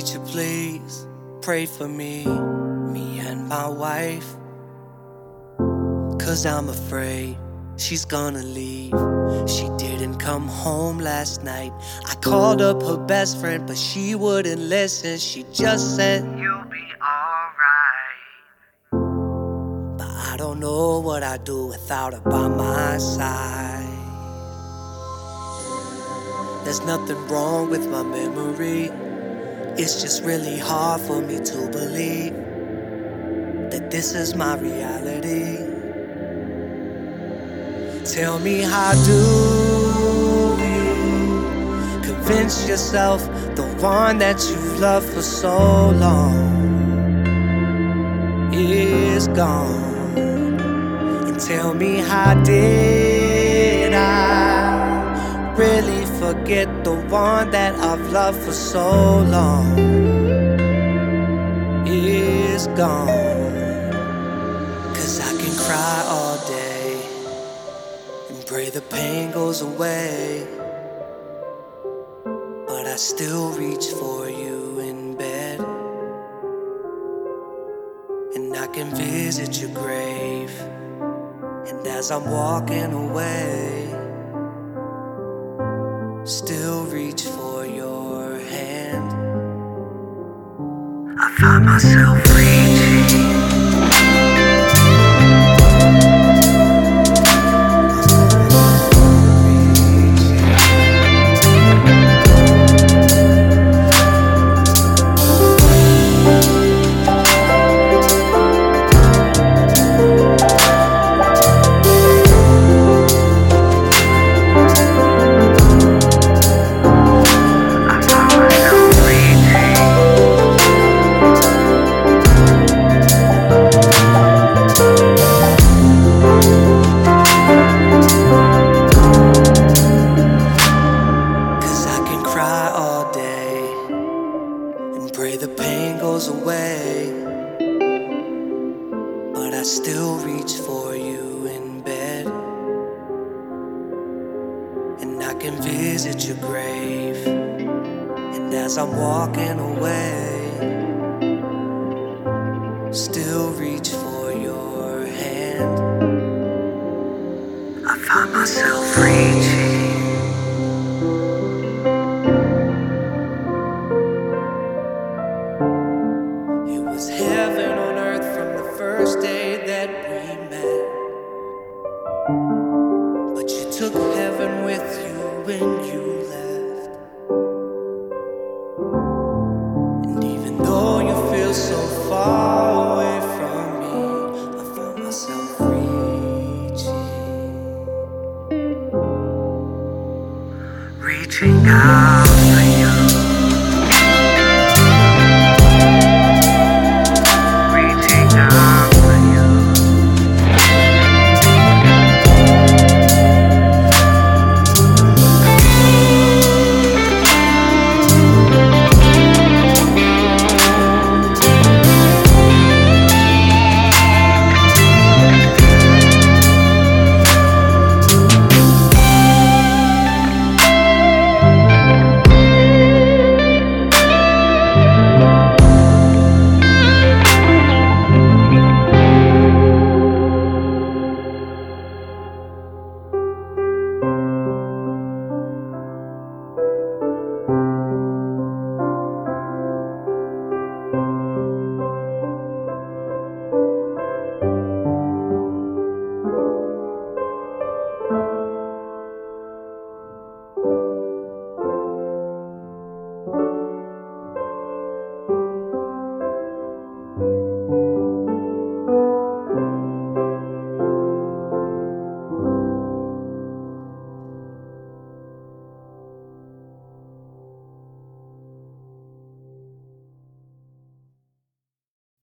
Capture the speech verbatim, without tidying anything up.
preacher, please pray for me, me and my wife. Cause I'm afraid she's gonna leave. She didn't come home last night. I called up her best friend, but she wouldn't listen. She just said, "You'll be alright." But I don't know what I'd do without her by my side. There's nothing wrong with my memory. It's just really hard for me to believe that this is my reality. Tell me, how do you convince yourself the one that you've loved for so long is gone? And tell me, how did I really forget the one that I've loved for so long is gone? Cause I can cry all day and pray the pain goes away, but I still reach for you in bed. And I can visit your grave, and as I'm walking away, still reach for your hand. I find myself reaching. Pray the pain goes away, but I still reach for you in bed. And I can visit your grave, and as I'm walking away, still reach